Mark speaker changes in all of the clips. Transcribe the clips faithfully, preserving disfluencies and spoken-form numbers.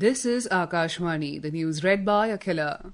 Speaker 1: This is Akashvani, the news read by Akhila.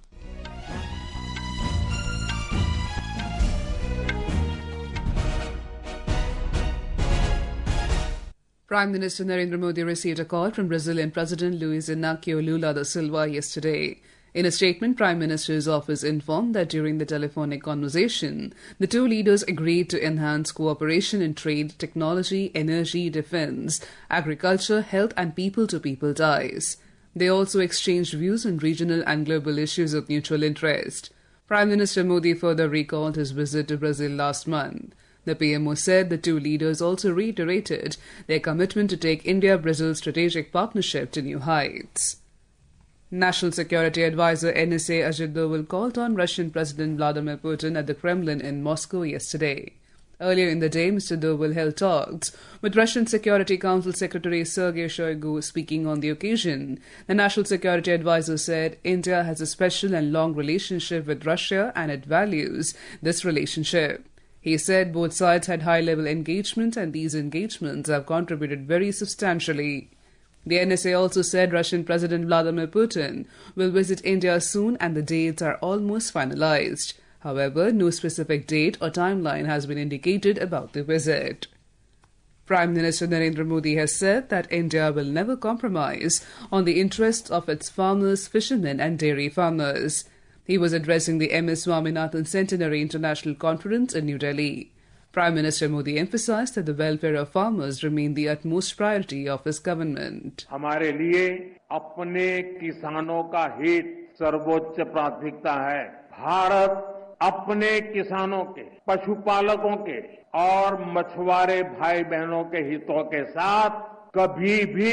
Speaker 1: Prime Minister Narendra Modi received a call from Brazilian President Luiz Inácio Lula da Silva yesterday. In a statement, Prime Minister's office informed that during the telephonic conversation, the two leaders agreed to enhance cooperation in trade, technology, energy, defence, agriculture, health and people-to-people ties. They also exchanged views on regional and global issues of mutual interest. Prime Minister Modi further recalled his visit to Brazil last month. The P M O said the two leaders also reiterated their commitment to take India-Brazil strategic partnership to new heights. National Security Advisor N S A Ajit Doval called on Russian President Vladimir Putin at the Kremlin in Moscow yesterday. Earlier in the day, Mister Doval held talks with Russian Security Council Secretary Sergei Shoigu. Speaking on the occasion, the National Security Advisor said India has a special and long relationship with Russia and it values this relationship. He said both sides had high-level engagement and these engagements have contributed very substantially. The N S A also said Russian President Vladimir Putin will visit India soon and the dates are almost finalized. However, no specific date or timeline has been indicated about the visit. Prime Minister Narendra Modi has said that India will never compromise on the interests of its farmers, fishermen and dairy farmers. He was addressing the M S Swaminathan Centenary International Conference in New Delhi. Prime Minister Modi emphasized that the welfare of farmers remain the utmost priority of his government.
Speaker 2: हमारे लिए अपने किसानों का हित सर्वोच्च प्राथमिकता है। भारत अपने किसानों के, पशुपालकों के और मछुआरे भाई बहनों के हितों के साथ कभी भी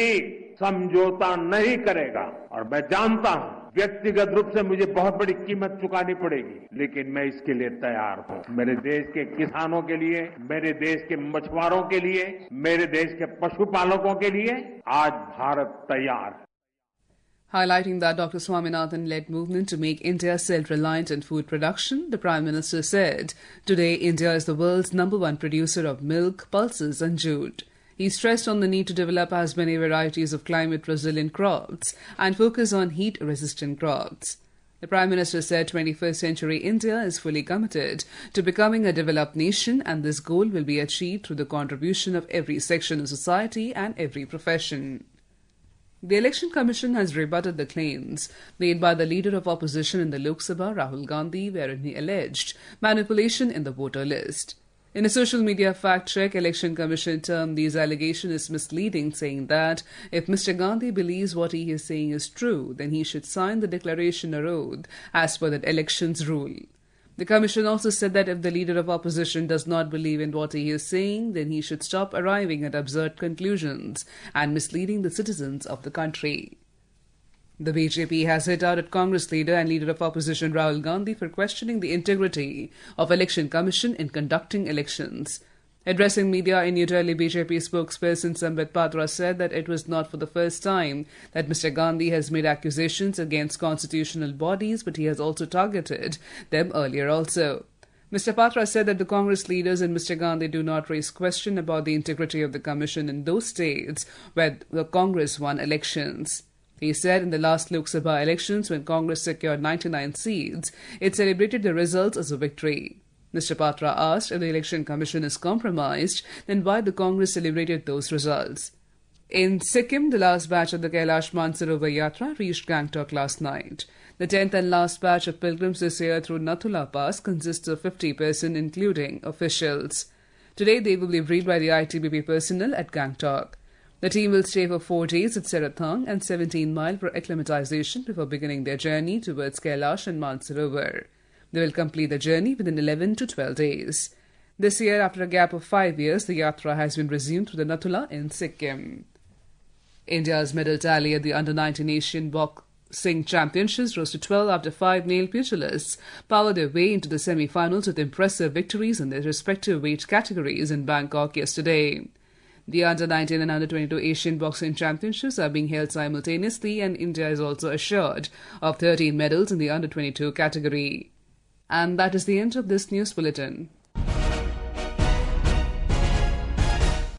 Speaker 2: समझौता नहीं करेगा और मैं जानता हूं व्यक्तिगत रूप से मुझे बहुत बड़ी कीमत चुकानी पड़ेगी लेकिन मैं इसके लिए तैयार हूं। मेरे देश के किसानों के लिए, मेरे देश के मछुआरों के लिए, मेरे देश के पशुपालकों के लिए आज भारत तैयार है।
Speaker 1: Highlighting that Doctor Swaminathan led movement to make India self-reliant in food production, the Prime Minister said, "Today India is the world's number one producer of milk, pulses and jute." He stressed on the need to develop as many varieties of climate-resilient crops and focus on heat-resistant crops. The Prime Minister said twenty-first century India is fully committed to becoming a developed nation and this goal will be achieved through the contribution of every section of society and every profession. The Election Commission has rebutted the claims made by the leader of opposition in the Lok Sabha, Rahul Gandhi, wherein he alleged manipulation in the voter list. In a social media fact-check, Election Commission termed these allegations as misleading, saying that if Mister Gandhi believes what he is saying is true, then he should sign the declaration or oath as per that election's rule. The Commission also said that if the leader of opposition does not believe in what he is saying, then he should stop arriving at absurd conclusions and misleading the citizens of the country. The B J P has hit out at Congress leader and leader of opposition Rahul Gandhi for questioning the integrity of Election Commission in conducting elections. Addressing media in New Delhi, B J P spokesperson Sambit Patra said that it was not for the first time that Mister Gandhi has made accusations against constitutional bodies, but he has also targeted them earlier also. Mister Patra said that the Congress leaders and Mister Gandhi do not raise question about the integrity of the Commission in those states where the Congress won elections. He said in the last Lok Sabha elections, when Congress secured ninety-nine seats, it celebrated the results as a victory. Mister Patra asked if the Election Commission is compromised, then why the Congress celebrated those results. In Sikkim, the last batch of the Kailash Mansarovar Yatra reached Gangtok last night. The tenth and last batch of pilgrims this year through Nathula Pass consists of fifty persons, including officials. Today, they will be briefed by the I T B P personnel at Gangtok. The team will stay for four days at Serathang and seventeen mile for acclimatization before beginning their journey towards Kailash and Mansarovar. They will complete the journey within eleven to twelve days. This year, after a gap of five years, the Yatra has been resumed through the Nathula in Sikkim. India's medal tally at the under nineteen Asian Boxing Championships rose to twelve after five male pugilists powered their way into the semi-finals with impressive victories in their respective weight categories in Bangkok yesterday. The under nineteen and under twenty-two Asian Boxing Championships are being held simultaneously and India is also assured of thirteen medals in the under twenty-two category. And that is the end of this news bulletin.